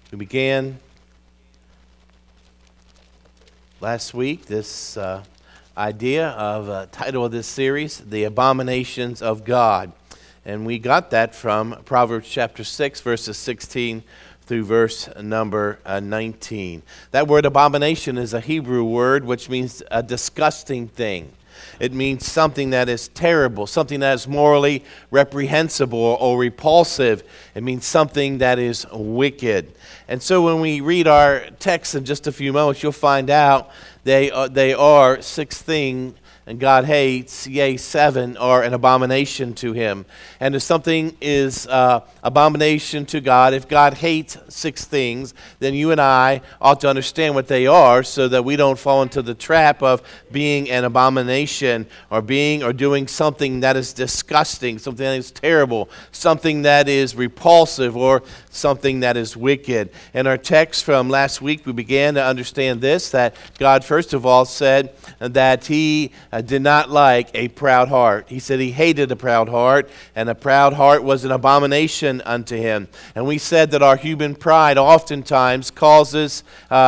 We began last week this idea of title of this series, The Abominations of God. And we got that from Proverbs chapter 6, verses 16 through verse number 19. That word abomination is a Hebrew word which means a disgusting thing. It means something that is terrible, something that is morally reprehensible or repulsive. It means something that is wicked. And so when we read our text in just a few moments, you'll find out they are six things and God hates, yea, seven are an abomination to him. And if something is abomination to God, if God hates six things, then you and I ought to understand what they are so that we don't fall into the trap of being an abomination or being or doing something that is disgusting, something that is terrible, something that is repulsive, or something that is wicked. In our text from last week, we began to understand this, that God, first of all, said that he did not like a proud heart. He said he hated a proud heart, and a proud heart was an abomination unto him. And we said that our human pride oftentimes causes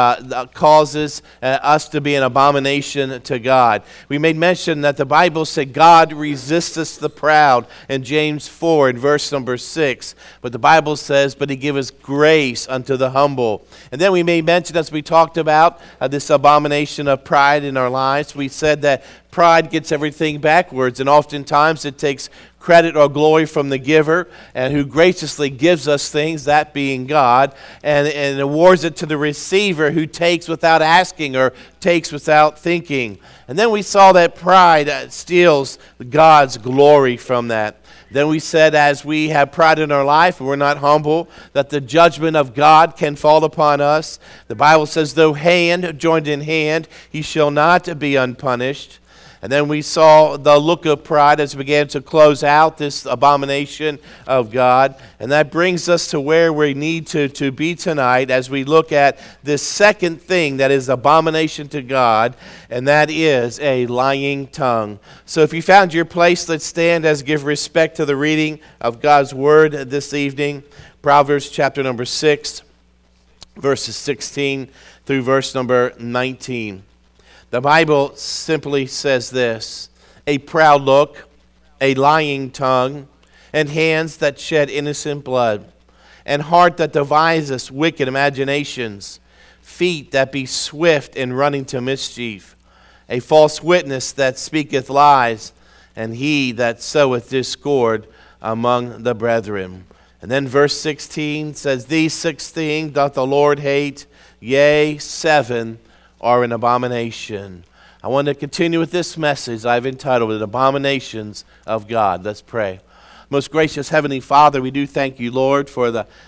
us to be an abomination to God. We made mention that the Bible said God resisteth the proud in James 4 in verse number 6. But the Bible says, but he giveth grace unto the humble. And then we made mention, as we talked about this abomination of pride in our lives, we said that pride gets everything backwards, and oftentimes it takes credit or glory from the giver, and who graciously gives us things, that being God, and awards it to the receiver who takes without asking or takes without thinking. And then we saw that pride steals God's glory from that. Then we said, as we have pride in our life and we're not humble, that the judgment of God can fall upon us. The Bible says, though hand joined in hand, he shall not be unpunished. And then we saw the look of pride as we began to close out this abomination of God. And that brings us to where we need to be tonight as we look at this second thing that is abomination to God, and that is a lying tongue. So if you found your place, let's stand as give respect to the reading of God's word this evening. Proverbs chapter number 6, verses 16 through verse number 19. The Bible simply says this: a proud look, a lying tongue, and hands that shed innocent blood, and heart that deviseth wicked imaginations, feet that be swift in running to mischief, a false witness that speaketh lies, and he that soweth discord among the brethren. And then verse 16 says, these six things doth the Lord hate, yea, seven are an abomination. I want to continue with this message I've entitled it, Abominations of God. Let's pray. Most gracious Heavenly Father, we do thank you, Lord, for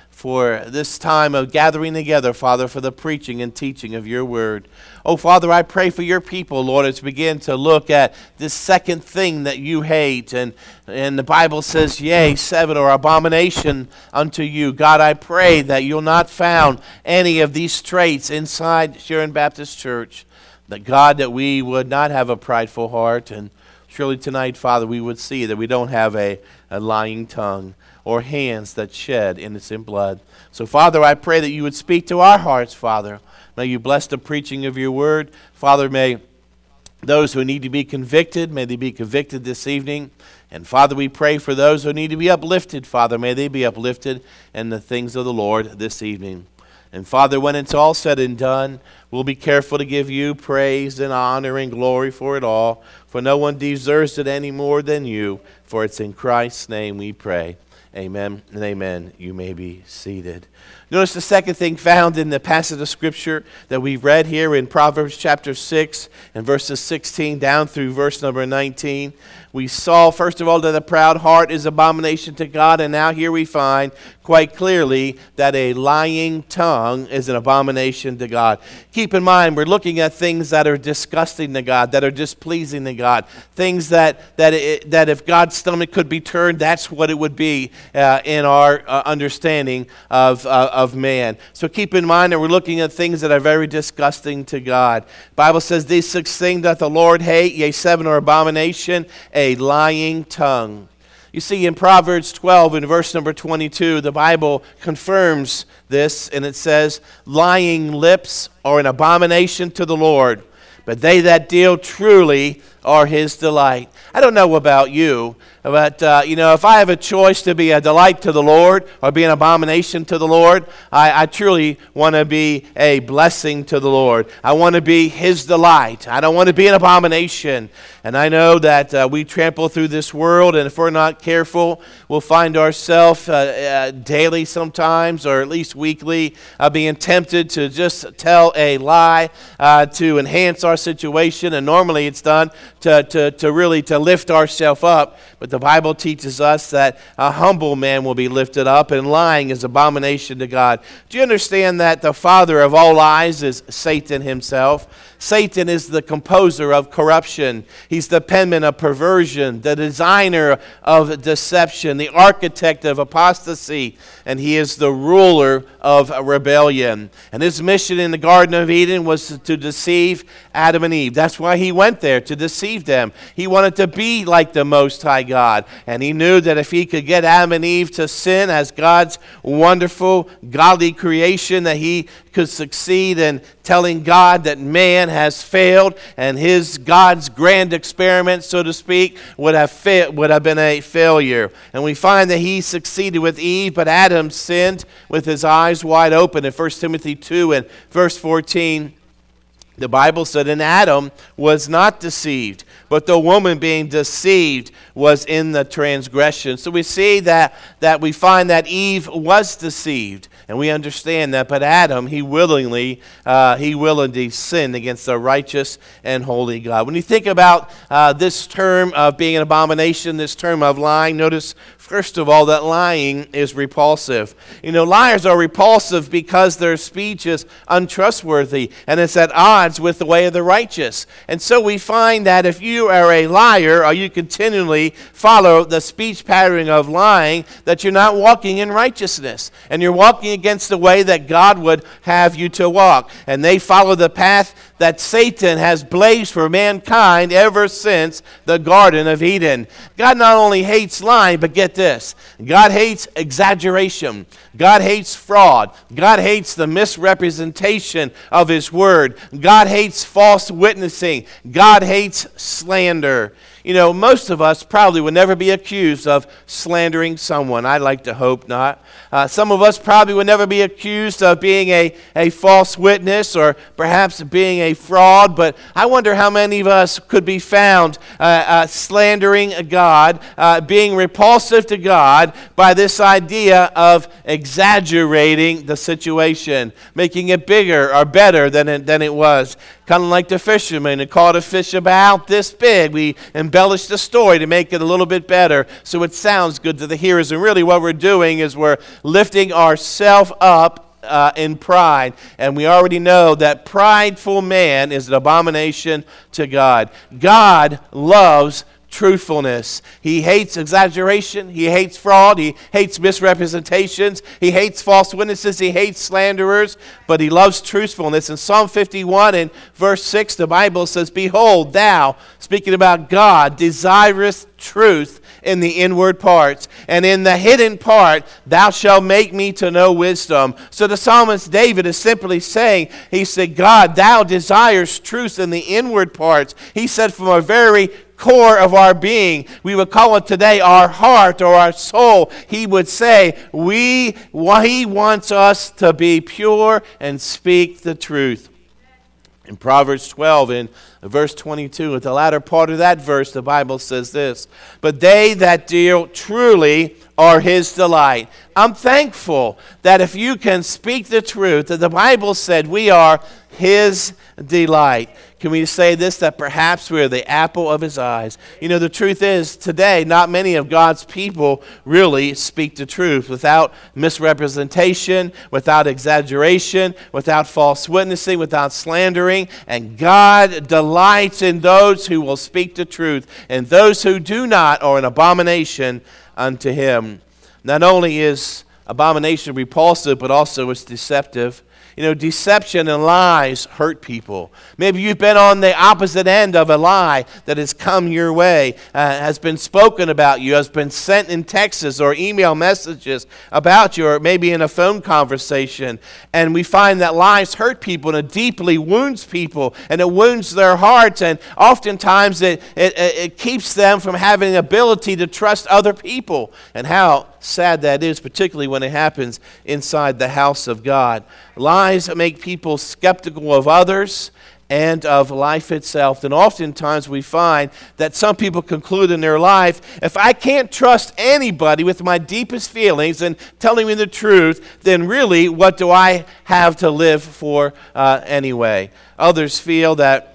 this time of gathering together, Father, for the preaching and teaching of your word. Oh, Father, I pray for your people, Lord, as we begin to look at this second thing that you hate. And the Bible says, yea, seven are abomination unto you. God, I pray that you'll not found any of these traits inside Sharon Baptist Church. That, God, that we would not have a prideful heart. And surely tonight, Father, we would see that we don't have a lying tongue or hands that shed innocent blood. So, Father, I pray that you would speak to our hearts, Father. May you bless the preaching of your word. Father, may those who need to be convicted, may they be convicted this evening. And, Father, we pray for those who need to be uplifted, Father. May they be uplifted in the things of the Lord this evening. And, Father, when it's all said and done, we'll be careful to give you praise and honor and glory for it all. For no one deserves it any more than you. For it's in Christ's name we pray. Amen and amen. You may be seated. Notice the second thing found in the passage of Scripture that we've read here in Proverbs chapter 6 and verses 16 down through verse number 19. We saw, first of all, that a proud heart is abomination to God, and now here we find quite clearly that a lying tongue is an abomination to God. Keep in mind, we're looking at things that are disgusting to God, that are displeasing to God, things that if God's stomach could be turned, that's what it would be in our understanding of man. So keep in mind that we're looking at things that are very disgusting to God. The Bible says, these six things doth the Lord hate, yea, seven are abomination, a lying tongue. You see, in Proverbs 12, in verse number 22, the Bible confirms this, and it says, lying lips are an abomination to the Lord, but they that deal truly are his delight. I don't know about you, but if I have a choice to be a delight to the Lord or be an abomination to the Lord, I truly want to be a blessing to the Lord. I want to be his delight. I don't want to be an abomination. And I know that we trample through this world, and if we're not careful, we'll find ourselves daily sometimes, or at least weekly, being tempted to just tell a lie to enhance our situation. And normally it's done to really lift ourselves up. But the Bible teaches us that a humble man will be lifted up, and lying is abomination to God. Do you understand that the father of all lies is Satan himself? Satan is the composer of corruption. He's the penman of perversion, the designer of deception, the architect of apostasy, and he is the ruler of rebellion. And his mission in the Garden of Eden was to deceive Adam and Eve. That's why he went there, to deceive them. He wanted to be like the Most High God, and he knew that if he could get Adam and Eve to sin as God's wonderful, godly creation, that he could succeed in telling God that man has failed, and God's grand experiment, so to speak, would have been a failure. And we find that he succeeded with Eve, but Adam sinned with his eyes wide open. In 1 Timothy 2 and verse 14, the Bible said, and Adam was not deceived, but the woman being deceived was in the transgression. So we see that we find that Eve was deceived, and we understand that. But Adam, he willingly sinned against the righteous and holy God. When you think about this term of being an abomination, this term of lying, notice first of all that lying is repulsive. Liars are repulsive because their speech is untrustworthy, and it's at odds with the way of the righteous. And so we find that if you are a liar, or you continually follow the speech pattern of lying, that you're not walking in righteousness, and you're walking against the way that God would have you to walk. And they follow the path that Satan has blazed for mankind ever since the Garden of Eden. God not only hates lying, but get this, God hates exaggeration. God hates fraud. God hates the misrepresentation of his word. God hates false witnessing. God hates slander. Most of us probably would never be accused of slandering someone. I'd like to hope not. Some of us probably would never be accused of being a false witness, or perhaps being a fraud, but I wonder how many of us could be found slandering God, being repulsive to God by this idea of exaggerating the situation, making it bigger or better than it was. Kind of like the fishermen who caught a fish about this big. We embellish the story to make it a little bit better so it sounds good to the hearers. And really what we're doing is we're lifting ourselves up in pride. And we already know that prideful man is an abomination to God. God loves truthfulness. He hates exaggeration. He hates fraud. He hates misrepresentations. He hates false witnesses. He hates slanderers. But he loves truthfulness. In Psalm 51 and verse 6, the Bible says, behold, thou, speaking about God, desirest truth in the inward parts, and in the hidden part thou shalt make me to know wisdom. So the psalmist David is simply saying, he said, God, thou desires truth in the inward parts. He said, from a very core of our being, we would call it today our heart or our soul. He would say, he wants us to be pure and speak the truth. In Proverbs 12, in verse 22, at the latter part of that verse, the Bible says this, but they that deal truly are his delight. I'm thankful that if you can speak the truth, that the Bible said we are his delight. Can we say this, that perhaps we're the apple of his eyes? The truth is, today, not many of God's people really speak the truth without misrepresentation, without exaggeration, without false witnessing, without slandering. And God delights in those who will speak the truth, and those who do not are an abomination unto him. Not only is abomination repulsive, but also it's deceptive. You know, deception and lies hurt people. Maybe you've been on the opposite end of a lie that has come your way, has been spoken about you, has been sent in texts or email messages about you, or maybe in a phone conversation. And we find that lies hurt people, and it deeply wounds people, and it wounds their hearts, and oftentimes it keeps them from having the ability to trust other people. And how sad that is, particularly when it happens inside the house of God. Lies make people skeptical of others and of life itself. And oftentimes we find that some people conclude in their life, if I can't trust anybody with my deepest feelings and telling me the truth, then really what do I have to live for anyway? Others feel that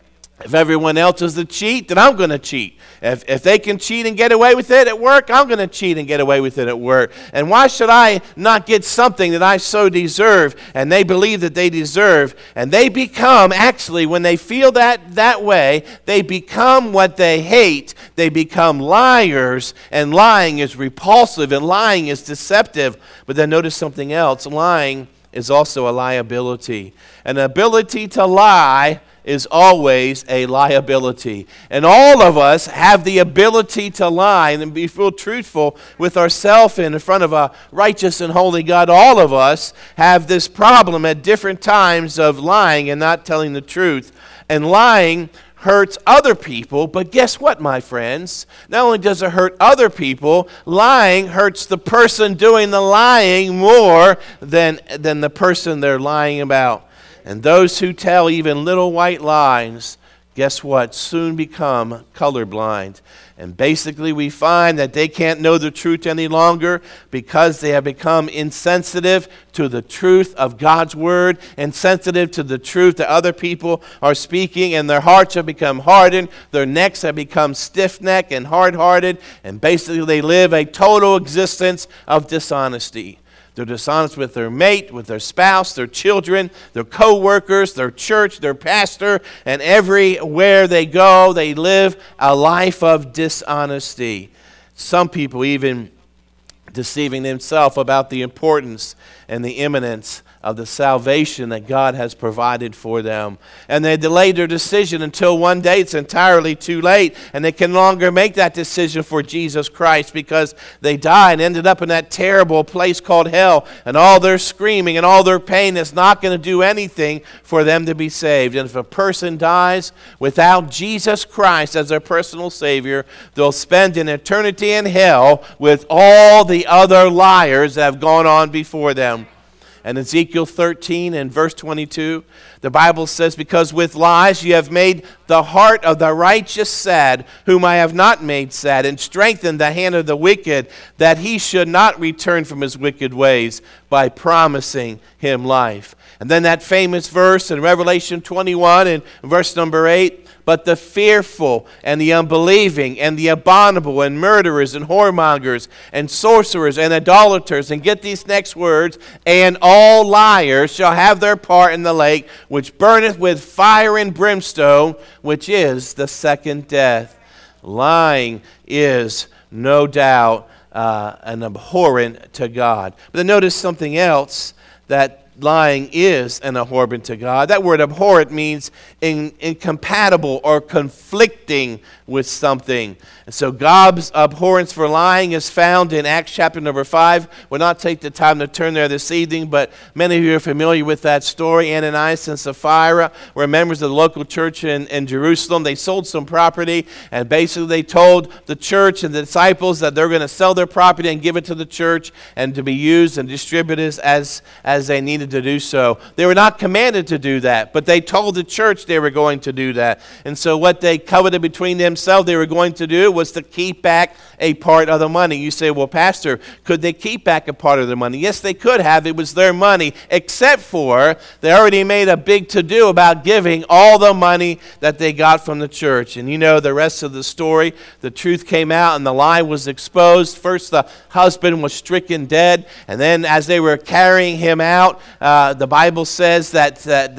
if everyone else is a cheat, then I'm going to cheat. If they can cheat and get away with it at work, I'm going to cheat and get away with it at work. And why should I not get something that I so deserve? And they believe that they deserve. And they become, actually, when they feel that way, they become what they hate. They become liars. And lying is repulsive, and lying is deceptive. But then notice something else. Lying is also a liability. An ability to lie is always a liability. And all of us have the ability to lie and be full truthful with ourselves in front of a righteous and holy God. All of us have this problem at different times of lying and not telling the truth. And lying hurts other people, but guess what, my friends? Not only does it hurt other people, lying hurts the person doing the lying more than the person they're lying about. And those who tell even little white lies, guess what? Soon become colorblind. And basically we find that they can't know the truth any longer because they have become insensitive to the truth of God's word, insensitive to the truth that other people are speaking, and their hearts have become hardened, their necks have become stiff-necked and hard-hearted, and basically they live a total existence of dishonesty. They're dishonest with their mate, with their spouse, their children, their co-workers, their church, their pastor, and everywhere they go, they live a life of dishonesty. Some people even deceiving themselves about the importance and the imminence of the salvation that God has provided for them. And they delay their decision until one day it's entirely too late, and they can no longer make that decision for Jesus Christ because they died and ended up in that terrible place called hell, and all their screaming and all their pain is not going to do anything for them to be saved. And if a person dies without Jesus Christ as their personal Savior, they'll spend an eternity in hell with all the other liars that have gone on before them. And Ezekiel 13 and verse 22, the Bible says, because with lies you have made the heart of the righteous sad, whom I have not made sad, and strengthened the hand of the wicked, that he should not return from his wicked ways, by promising him life. And then that famous verse in Revelation 21 and verse number 8, but the fearful and the unbelieving and the abominable and murderers and whoremongers and sorcerers and idolaters, and get these next words, and all liars shall have their part in the lake which burneth with fire and brimstone, which is the second death. Lying is no doubt an abhorrent to God. But then notice something else, that lying is an abhorrent to God. That word abhorrent means incompatible or conflicting with something. And so God's abhorrence for lying is found in Acts chapter number 5. We'll not take the time to turn there this evening, but many of you are familiar with that story. Ananias and Sapphira were members of the local church in Jerusalem. They sold some property, and basically they told the church and the disciples that they're going to sell their property and give it to the church and to be used and distributed as they needed to do so. They were not commanded to do that, but they told the church they were going to do that. And so what they coveted between themselves they were going to do was to keep back a part of the money. You say, well, Pastor, could they keep back a part of the money? Yes, they could have. It was their money, except for they already made a big to-do about giving all the money that they got from the church. And you know the rest of the story. The truth came out and the lie was exposed. First, the husband was stricken dead, and then as they were carrying him out, the Bible says that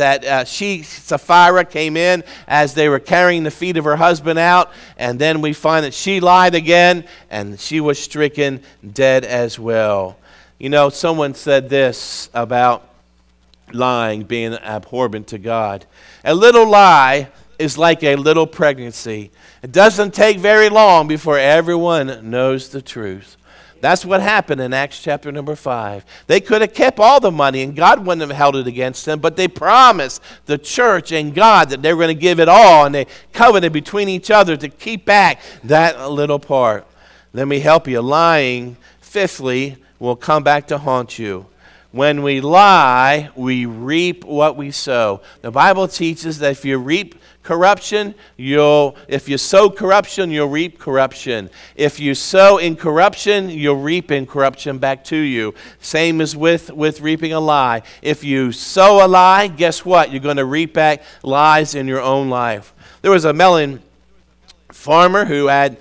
Sapphira came in as they were carrying the feet of her husband out, and then we find that she lied again, and she was stricken dead as well. You know, someone said this about Lying being abhorrent to God. A little lie is like a little pregnancy. It doesn't take very long before everyone knows the truth. That's what happened in Acts chapter number 5. They could have kept all the money and God wouldn't have held it against them, but they promised the church and God that they were going to give it all, and they covenanted between each other to keep back that little part. Let me help you. Lying, fifthly, will come back to haunt you. When we lie, we reap what we sow. The Bible teaches that if you reap corruption, if you sow corruption, you'll reap corruption. If you sow in corruption, you'll reap in corruption back to you. Same as with reaping a lie. If you sow a lie, guess what? You're going to reap back lies in your own life. There was a melon farmer who had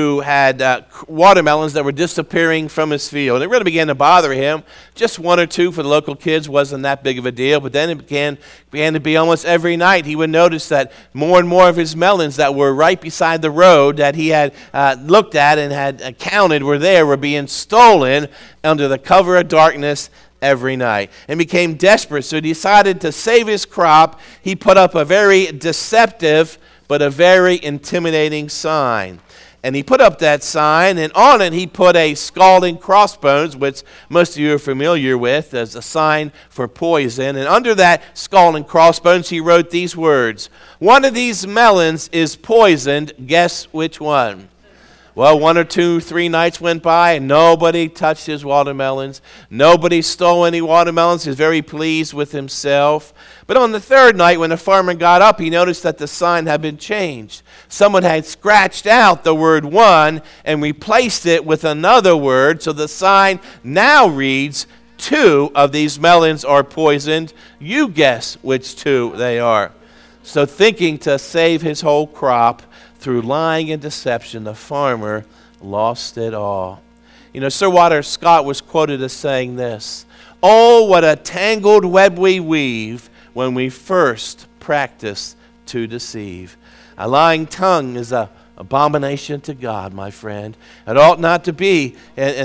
watermelons that were disappearing from his field. It really began to bother him. Just one or two for the local kids wasn't that big of a deal, but then it began to be almost every night. He would notice that more and more of his melons that were right beside the road that he had looked at and had counted were being stolen under the cover of darkness every night, and became desperate. So he decided to save his crop. He put up a very deceptive but a very intimidating sign. And he put up that sign, and on it he put a skull and crossbones, which most of you are familiar with as a sign for poison. And under that skull and crossbones he wrote these words: "One of these melons is poisoned. Guess which one?" Well, 1 or 2, 3 nights went by, and nobody touched his watermelons. Nobody stole any watermelons. He was very pleased with himself. But on the third night, when the farmer got up, he noticed that the sign had been changed. Someone had scratched out the word "one" and replaced it with another word, so the sign now reads, "2 of these melons are poisoned. You guess which 2 they are." So thinking to save his whole crop, through lying and deception, the farmer lost it all. You know, Sir Walter Scott was quoted as saying this: "Oh, what a tangled web we weave when we first practice to deceive." A lying tongue is an abomination to God, my friend. It ought not to be,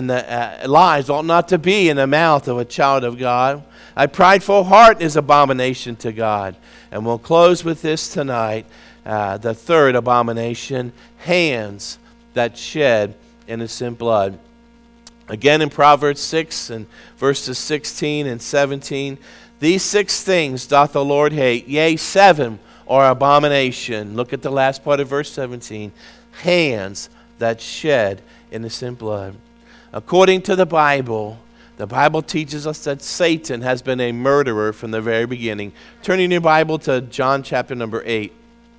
lies ought not to be in the mouth of a child of God. A prideful heart is abomination to God. And we'll close with this tonight. The third abomination, hands that shed innocent blood. Again in Proverbs 6 and verses 16 and 17, "These 6 things doth the Lord hate, yea, 7 are abomination." Look at the last part of verse 17. Hands that shed innocent blood. According to the Bible teaches us that Satan has been a murderer from the very beginning. Turn in your Bible to John chapter number 8.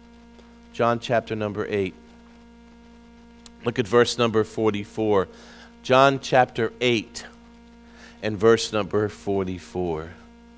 John chapter number 8. Look at verse number 44. John chapter 8 and verse number 44.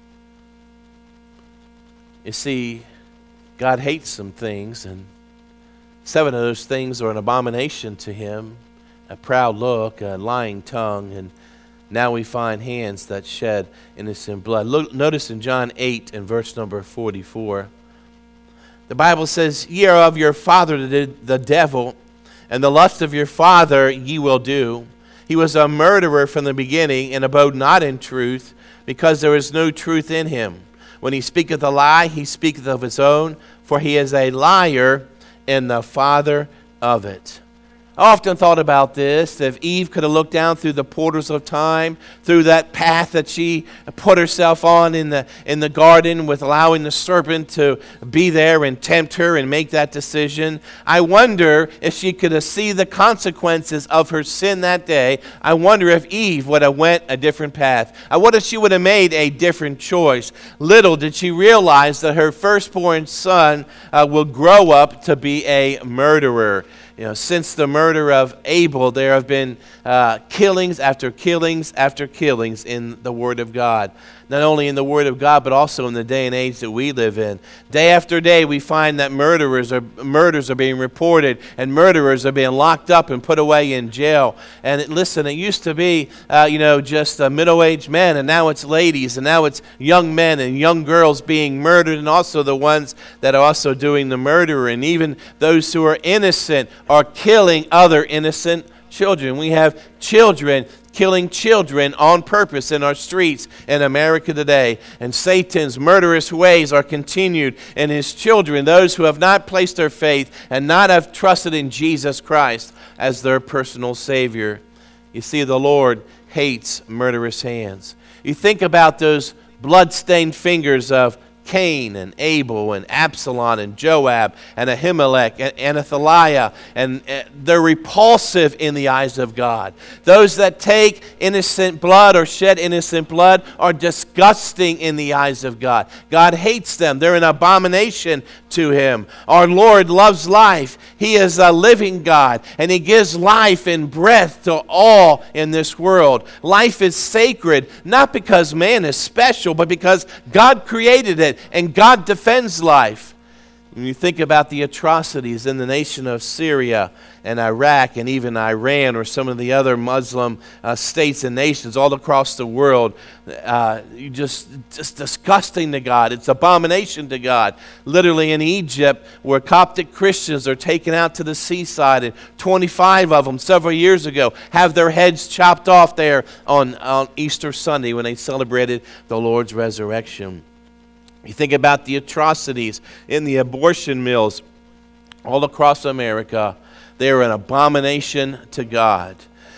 You see, God hates some things, and 7 of those things are an abomination to him. A proud look, a lying tongue, and now we find hands that shed innocent blood. Look, notice in John 8 and verse number 44. The Bible says, "Ye are of your father the devil, and the lust of your father ye will do. He was a murderer from the beginning, and abode not in truth, because there is no truth in him. When he speaketh a lie, he speaketh of his own, for he is a liar and the father of it." I often thought about this. If Eve could have looked down through the portals of time, through that path that she put herself on in the garden, with allowing the serpent to be there and tempt her and make that decision, I wonder if she could have seen the consequences of her sin that day. I wonder if Eve would have went a different path. I wonder if she would have made a different choice. Little did she realize that her firstborn son will grow up to be a murderer. You know, since the murder of Abel, there have been killings after killings after killings in the Word of God. Not only in the Word of God, but also in the day and age that we live in. Day after day, we find that murders are being reported, and murderers are being locked up and put away in jail. And listen, it used to be, just middle-aged men, and now it's ladies, and now it's young men and young girls being murdered, and also the ones that are also doing the murder, and even those who are innocent are killing other innocent children. We have children killing children on purpose in our streets in America today. And Satan's murderous ways are continued in his children, those who have not placed their faith and not have trusted in Jesus Christ as their personal Savior. You see, the Lord hates murderous hands. You think about those blood-stained fingers of Cain and Abel and Absalom and Joab and Ahimelech and Athaliah, and they're repulsive in the eyes of God. Those that take innocent blood or shed innocent blood are disgusting in the eyes of God. God hates them. They're an abomination to Him. Our Lord loves life. He is a living God, and He gives life and breath to all in this world. Life is sacred, not because man is special, but because God created it. And God defends life. When you think about the atrocities in the nation of Syria and Iraq and even Iran or some of the other Muslim states and nations all across the world, just disgusting to God. It's abomination to God. Literally in Egypt, where Coptic Christians are taken out to the seaside, and 25 of them several years ago have their heads chopped off there on Easter Sunday when they celebrated the Lord's resurrection. You think about the atrocities in the abortion mills all across America. They are an abomination to God.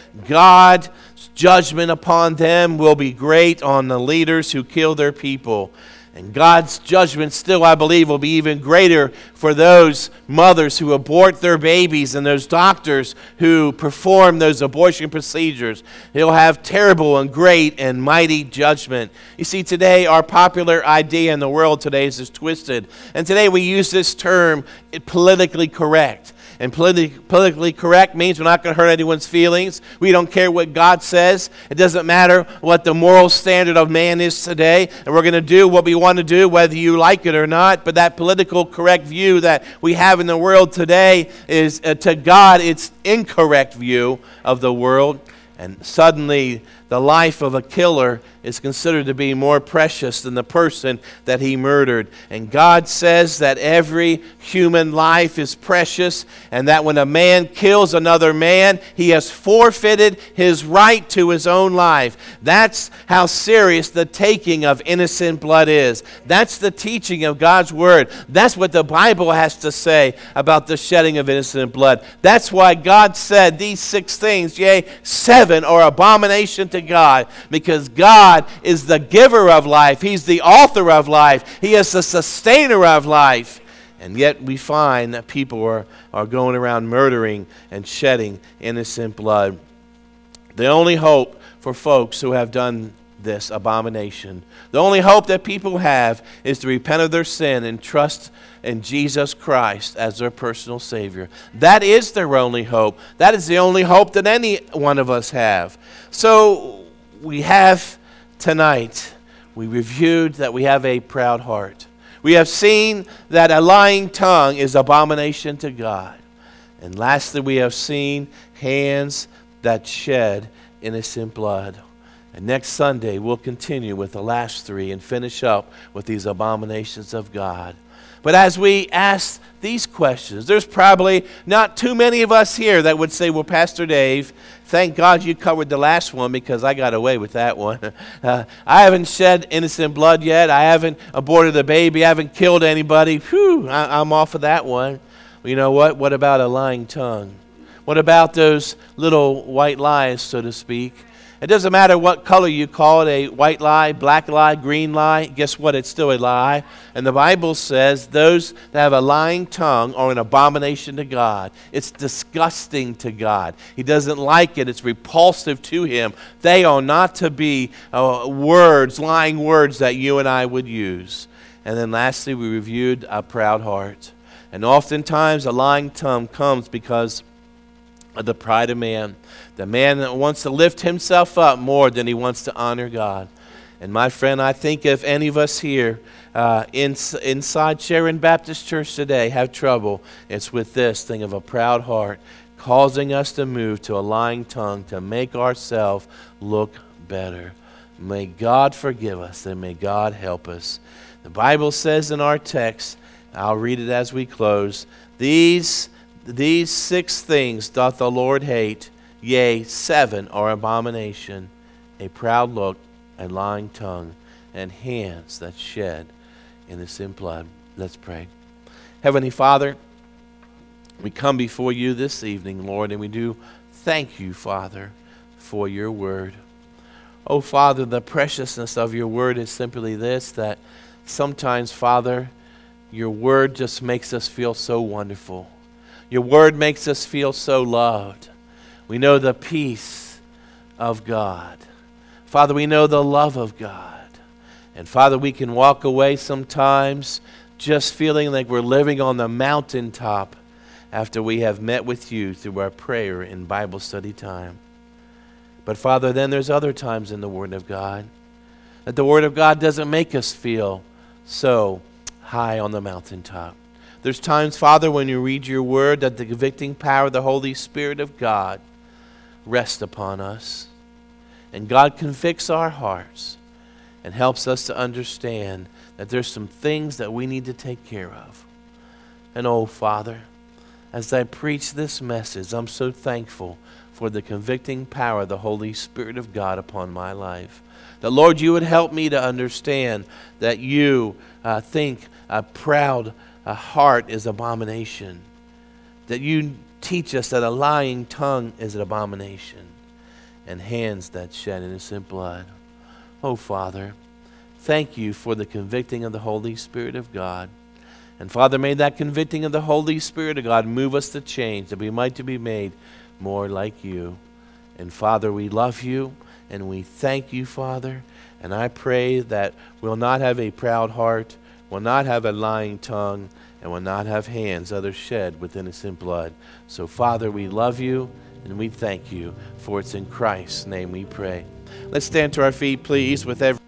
God's judgment upon them will be great on the leaders who kill their people. And God's judgment still, I believe, will be even greater for those mothers who abort their babies and those doctors who perform those abortion procedures. He'll have terrible and great and mighty judgment. You see, today our popular idea in the world today is twisted. And today we use this term politically correct. And politically correct means we're not going to hurt anyone's feelings. We don't care what God says. It doesn't matter what the moral standard of man is today. And we're going to do what we want to do, whether you like it or not. But that political correct view that we have in the world today is, to God, it's incorrect view of the world. And suddenly, the life of a killer is considered to be more precious than the person that he murdered. And God says that every human life is precious, and that when a man kills another man, he has forfeited his right to his own life. That's how serious the taking of innocent blood is. That's the teaching of God's Word. That's what the Bible has to say about the shedding of innocent blood. That's why God said these 6 things, yea, 7 are abomination to God, because God is the giver of life. He's the author of life. He is the sustainer of life. And yet we find that people are going around murdering and shedding innocent blood. The only hope for folks who have done this abomination, the only hope that people have is to repent of their sin and trust in Jesus Christ as their personal Savior. That is their only hope. That is the only hope that any one of us have. So we have tonight, we reviewed that we have a proud heart. We have seen that a lying tongue is abomination to God. And lastly, we have seen hands that shed innocent blood. And next Sunday, we'll continue with the last 3 and finish up with these abominations of God. But as we ask these questions, there's probably not too many of us here that would say, well, Pastor Dave, thank God you covered the last one because I got away with that one. I haven't shed innocent blood yet. I haven't aborted a baby. I haven't killed anybody. Whew, I'm off of that one. Well, you know what? What about a lying tongue? What about those little white lies, so to speak? It doesn't matter what color you call it, a white lie, black lie, green lie. Guess what? It's still a lie. And the Bible says those that have a lying tongue are an abomination to God. It's disgusting to God. He doesn't like it. It's repulsive to Him. They are not to be words, lying words that you and I would use. And then lastly, we reviewed a proud heart. And oftentimes a lying tongue comes because of the pride of man. The man that wants to lift himself up more than he wants to honor God. And my friend, I think if any of us here inside Sharon Baptist Church today have trouble, it's with this thing of a proud heart causing us to move to a lying tongue to make ourselves look better. May God forgive us and may God help us. The Bible says in our text, I'll read it as we close, These 6 things doth the Lord hate, Yea, 7 are abomination, a proud look, a lying tongue, and hands that shed innocent blood. Let's pray. Heavenly Father, we come before you this evening, Lord, and we do thank you, Father, for your word. Oh, Father, the preciousness of your word is simply this, that sometimes, Father, your word just makes us feel so wonderful. Your word makes us feel so loved. We know the peace of God. Father, we know the love of God. And Father, we can walk away sometimes just feeling like we're living on the mountaintop after we have met with you through our prayer and Bible study time. But Father, then there's other times in the Word of God that the Word of God doesn't make us feel so high on the mountaintop. There's times, Father, when you read your Word that the convicting power of the Holy Spirit of God rests upon us. And God convicts our hearts and helps us to understand that there's some things that we need to take care of. And oh, Father, as I preach this message, I'm so thankful for the convicting power of the Holy Spirit of God upon my life. That, Lord, you would help me to understand that you think a proud heart is abomination. That you teach us that a lying tongue is an abomination, and hands that shed innocent blood. Oh, Father, thank you for the convicting of the Holy Spirit of God. And Father, may that convicting of the Holy Spirit of God move us to change, that we might to be made more like you. And Father, we love you, and we thank you, Father. And I pray that we'll not have a proud heart, will not have a lying tongue, and will not have hands that are shed with innocent blood. So, Father, we love you, and we thank you, for it's in Christ's name we pray. Let's stand to our feet, please, with every